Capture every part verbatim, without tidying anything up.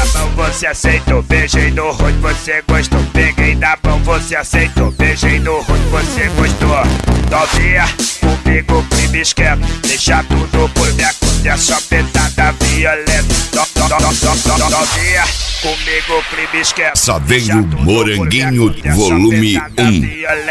mão, você aceitou. Beijei no rosto, você gostou. Peguei na mão, você aceitou. Beijei no rosto, você gostou. Novinha, comigo crime esquema. Deixa tudo por minha conta, é só petada violenta. Novinha, comigo crime esquema. Só vem o Moranguinho volume um.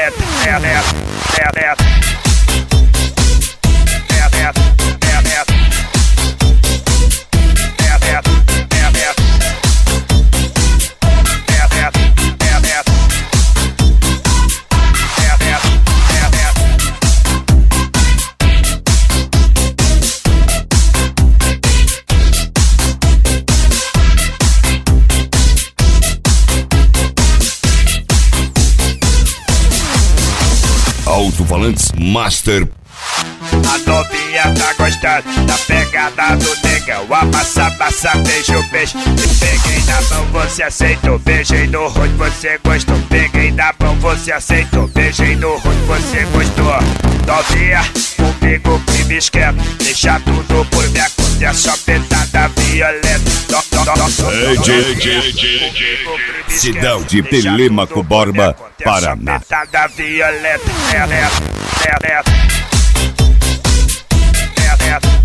Alto-falantes Master. A novinha tá gostando da pegada do negão. Amassa, amassa, beijo, beijo. Peguei na mão, você aceitou. Beijei no rosto, você gostou. Peguei na mão, você aceitou. Beijei no rosto, você gostou. Novinha, comigo crime esquema. Deixa tudo por minha conta, é só petada violenta. Ei, J J J Cidade de Telêmaco Borba, Paraná. Petada violenta. É, é, é, é.